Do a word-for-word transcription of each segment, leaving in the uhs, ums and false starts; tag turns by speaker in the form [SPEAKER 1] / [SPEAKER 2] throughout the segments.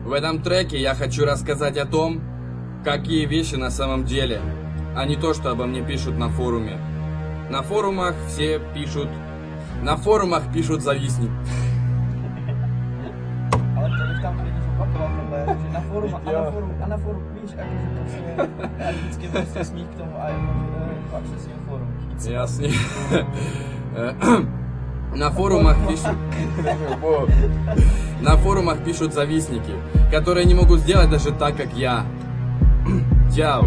[SPEAKER 1] В этом треке я хочу рассказать о том, какие вещи на самом деле, а не то, что обо мне пишут на форуме. На форумах все пишут... На форумах пишут завистник.
[SPEAKER 2] Ale to bych tam klidně zopakoval, že na forum, a na forum, a na forum, víš, jakože prostě, já vždycky prostě smích k tomu a jenom, že pak se s ním forum.
[SPEAKER 1] Jasně. На форумах пишут... На форумах пишут завистники, которые не могут сделать даже так, как я. Яу.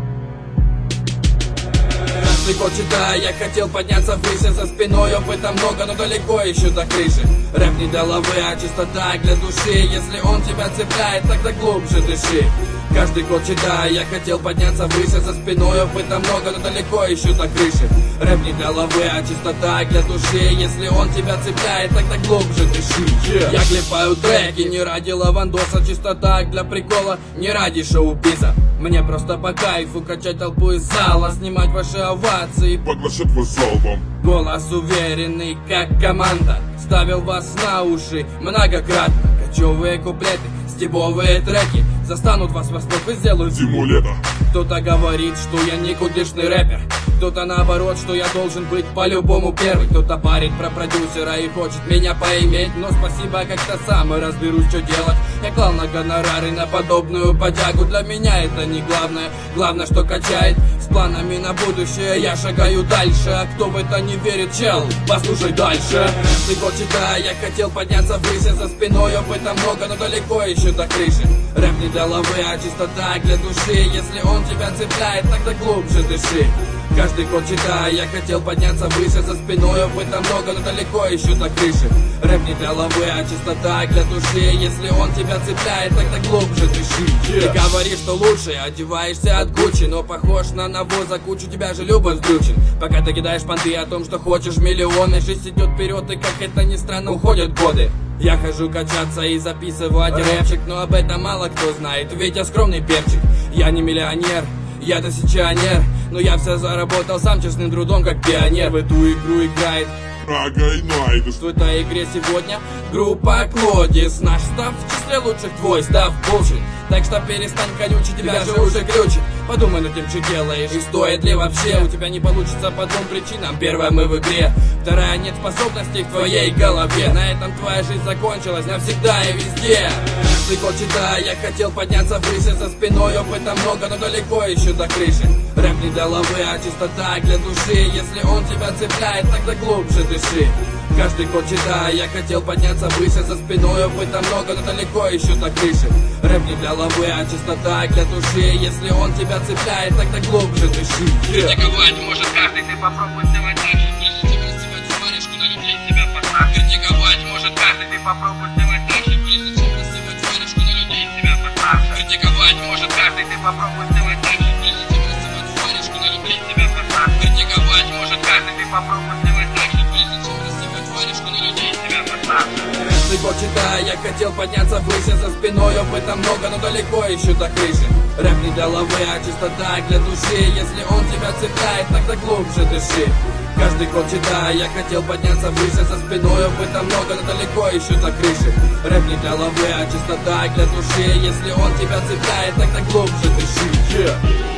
[SPEAKER 1] Каждый год читая, я хотел подняться выше, за спиной опыта много, но далеко еще до крыши. Рэп не для лавы, а чистота для души. Если он тебя цепляет, тогда глубже дыши. Каждый год читая, я хотел подняться выше, за спиной опыта много, но далеко еще до крыши. Рэп не для лавы, а чистота для души. Если он тебя цепляет, тогда глубже дыши. Yeah. Я клепаю треки не ради лавандоса, чистота для прикола, не ради шоу-биза. Мне просто по кайфу качать толпу из зала, снимать ваши овации,
[SPEAKER 3] поглощать вас залпом.
[SPEAKER 1] Голос уверенный, как команда, ставил вас на уши многократно. Кочевые куплеты, стебовые треки застанут вас врасплох и сделают
[SPEAKER 3] зиму-лето.
[SPEAKER 1] Кто-то говорит, что я никудышный рэпер, кто-то наоборот, что я должен быть по-любому первый. Кто-то парит про продюсера и хочет меня поиметь, но спасибо, как-то сам и разберусь, что делать. Я клал на гонорары, на подобную подягу. Для меня это не главное, главное, что качает. С планами на будущее я шагаю дальше. А кто в это не верит, чел, послушай дальше. Каждый год читая, я хотел подняться выше, за спиной опыта много, но далеко еще до крыши. Рэп не для лавы, а чистота для души. Если он тебя цепляет, тогда глубже дыши. Каждый год читая, я хотел подняться выше, за спиной опыта много, но далеко еще до крыши. Рэп не для лавы, а чистота для души. Если он тебя цепляет, тогда глубже дыши. Yeah. Ты говоришь, что лучше, одеваешься от Гуччи, но похож на навоз, а кучу тебя же любовь сдрючен. Пока ты кидаешь понты о том, что хочешь миллионы, жизнь идет вперед, и как это ни странно, уходят годы. Я хожу качаться и записывать рэпчик, но об этом мало кто знает, ведь я скромный перчик. Я не миллионер, я тысячонер, но я все заработал сам честным трудом, как пионер. В эту игру играет
[SPEAKER 3] Прага и Найдус.
[SPEAKER 1] В этой игре сегодня группа Клодис. Наш став в числе лучших, твой став bullshit. Так что перестань колючить, тебя же уже глючит. Подумай над тем, что делаешь, и стоит ли вообще. У тебя не получится по двум причинам. Первая, мы в игре. Вторая, нет способностей в твоей голове. На этом твоя жизнь закончилась навсегда и везде. Каждый год читая, я хотел подняться выше, за спиной опыта много, но далеко еще до крыши. Рэп не для лавы, а чистота для души. Если он тебя цепляет, тогда глубже дыши. Каждый год читая, я хотел подняться выше, за спиной опыта много, но далеко еще до крыши. Рэп не для лавы, а чистота для души. Если он тебя цепляет, тогда глубже дыши. Yeah. Критиковать может каждый, ты попробуй сделать так же. Прежде чем рассыпать варежку на людей, тебя поставь. Критиковать может каждый, ты попробуй сделать так же. Прежде чем рассыпать варежку на людей, тебя поставь. Критиковать может каждый, ты попробуй сделать так же. Прежде чем рассыпать варежку на людей, тебя поставь. Критиковать может каждый, ты попробуй сделать так же. Прежде чем рассыпать варежку на людей, тебя поставь. Каждый год читая, я хотел подняться выше, за спиной опыта много, но далеко еще до крыши. Рэп не для лавы, а чистота для души. Если он тебя цепляет, тогда глубже дыши. Каждый год читая, я хотел подняться выше, за спиной опыта много, но далеко еще до крыши. Рэп не для лавы, а чистота для души. Если он тебя цепляет, тогда глубже дыши. Yeah.